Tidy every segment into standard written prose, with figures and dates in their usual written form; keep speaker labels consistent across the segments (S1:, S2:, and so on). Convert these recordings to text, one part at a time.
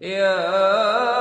S1: يا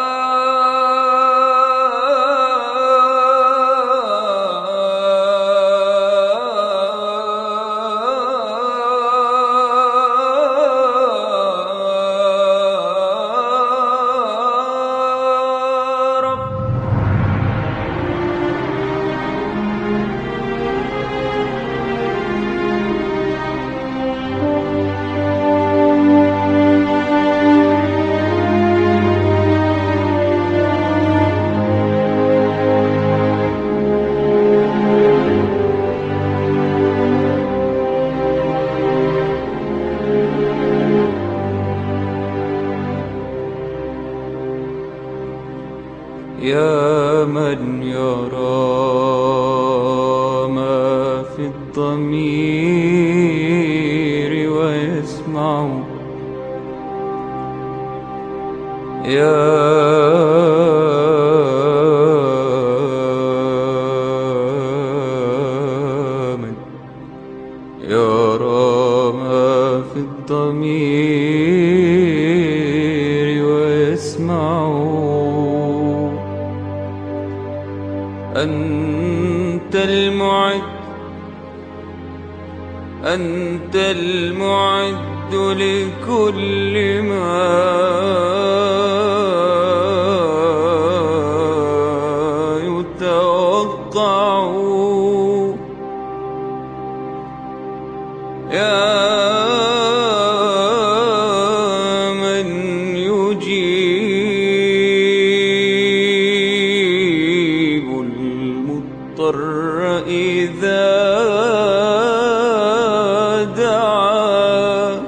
S1: يا من يرى ما في الضمير ويسمع، يا من يرى ما في الضمير ويسمع، أنت المعد، أنت المعد لكل ما يتوقع، يا من يجيب المضطر إذا دعا،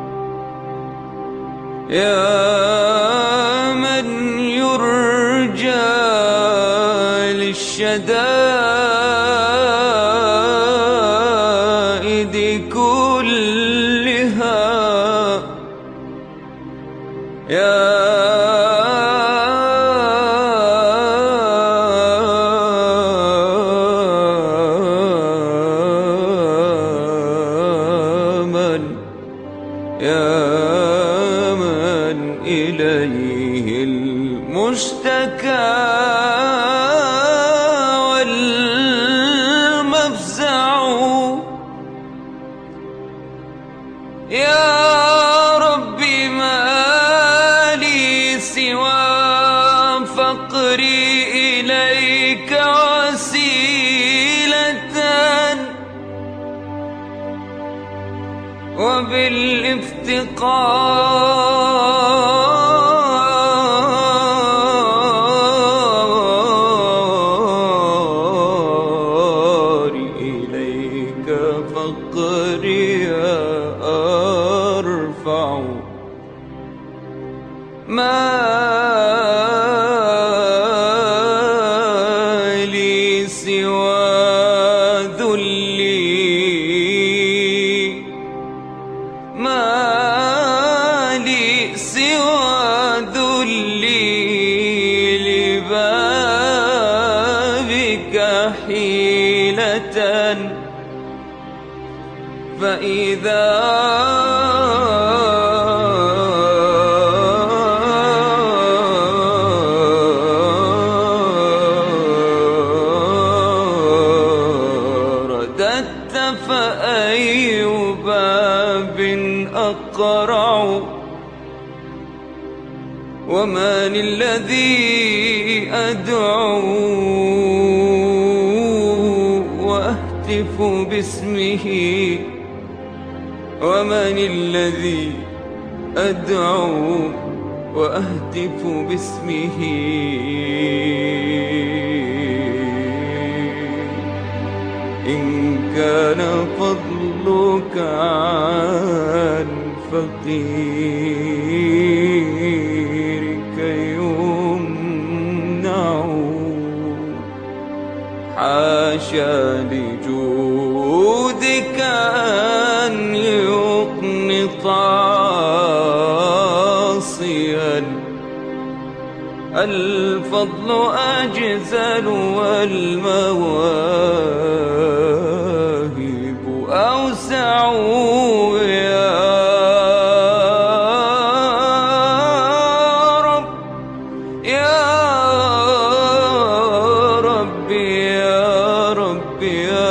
S1: يا من يرجى للشدائد كلها، يا من إليه المشتكى والمفزع، يا ربي ما لي سوى فقري إليك وسيلة، وبالافتقار إليك فقري أرفع، ما لي سوى ذلي، ما لي سوى ذلي لبابك حيلة، فإذا رددت فأي باب أقرع، ومن الذي أدعو وأهتف باسمه، ومن الذي أدعو وأهتف باسمه، إن كان فضلك عن فقيرك يمنع، حاشا لجودك أن يقنط عاصيا، الفضل أجزل والمواهب أوسع، يا ربي